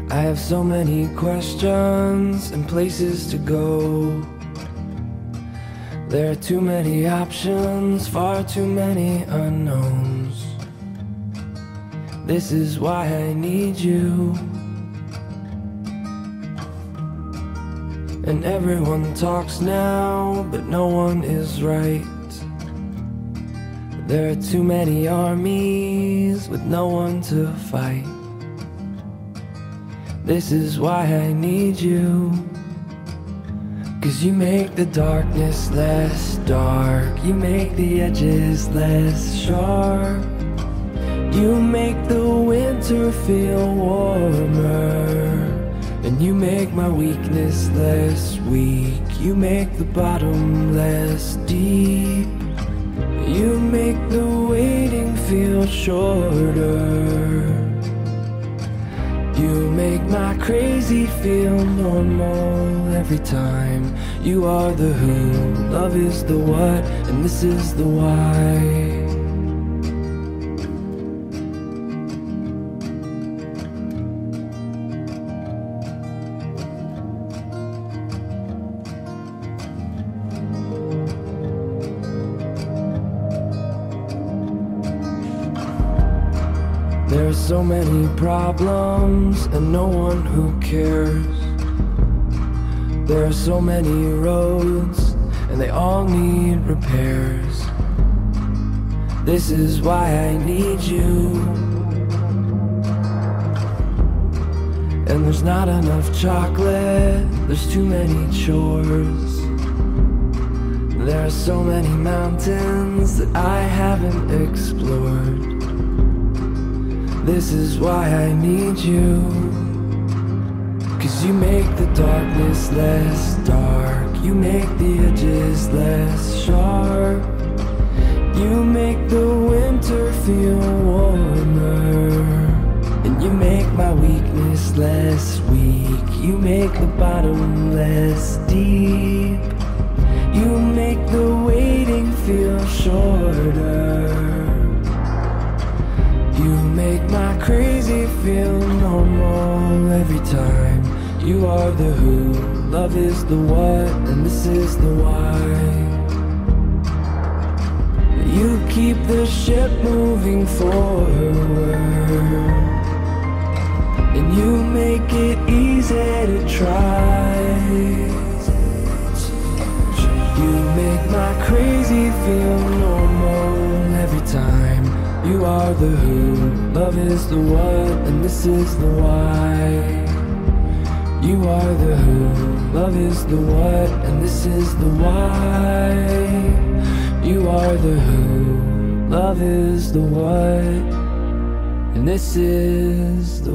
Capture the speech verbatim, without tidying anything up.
I have so many questions and places to go. There are too many options, far too many unknowns. This is why I need you. And everyone talks now, but no one is right. There are too many armies with no one to fight. This is why I need you. 'Cause you make the darkness less dark, you make the edges less sharp, you make the winter feel warmer, and you make my weakness less weak, you make the bottom less deep, you make the waiting feel shorter, you make my crazy feel normal every time. You are the who, love is the what, and this is the why. There are so many problems and no one who cares. There are so many roads and they all need repairs. This is why I need you. And there's not enough chocolate, there's too many chores. There are so many mountains that I haven't explored. This is why I need you. 'Cause you make the darkness less dark, you make the edges less sharp, you make the winter feel warmer, and you make my weakness less weak, you make the bottom less deep, you make the waiting feel shorter, you make my crazy feel normal every time. You are the who, love is the what, and this is the why. You keep the ship moving forward, and you make it easy to try. You make my crazy feel normal every time. You are the who, love is the what, and this is the why. You are the who, love is the what, and this is the why. You are the who, love is the what, and this is the